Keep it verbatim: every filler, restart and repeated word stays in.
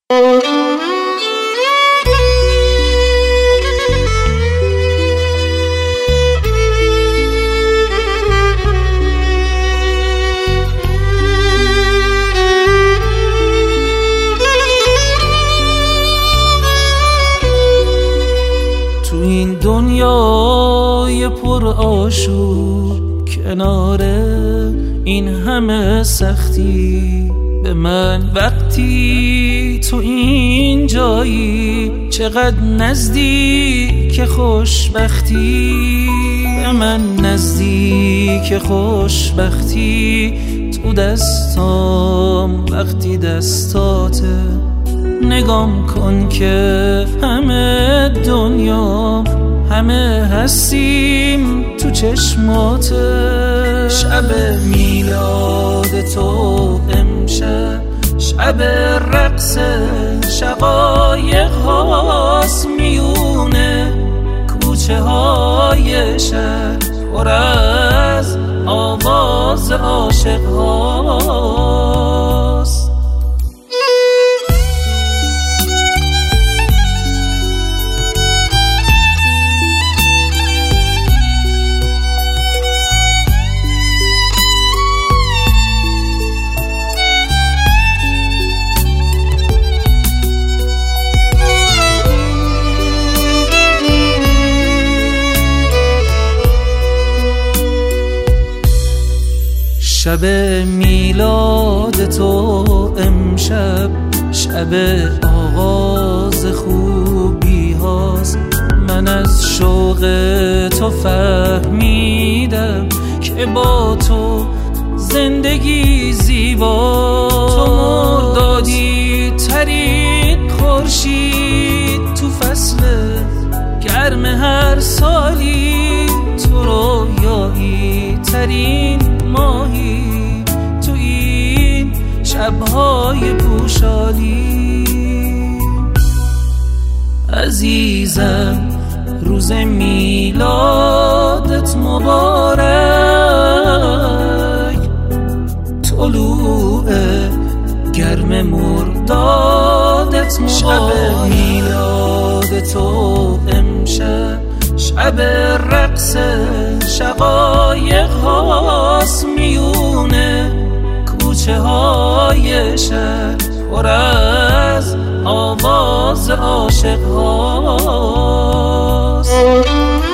تو این دنیای پر آشوب کنار این همه سختی، به من وقتی تو این جایی چقدر نزدیک خوشبختی، به من نزدیک خوشبختی تو دستام وقتی دستاته. نگام کن که همه دنیا همه هستیم تو چشماته. شب میلاد تو امشب شب رقص شقایق هاست، میونه کوچه های شهر پر از آواز عاشق هاست. شب میلاد تو امشب شب آغاز خوبی هاست. من از شوق تو فهمیدم که با تو زندگی زیبا. تو مردادی ترین خورشید تو فصل گرم هر سالی، تو رویایی ترین ماهی تو این شبهای پوشالی. عزیزم روز میلادت مبارک، طلوع گرم مردادت مبارک. شب میلاد تو امشب شب رقص شقایق هاست، میونه کوچه های شهر پر از آواز عاشق هاست.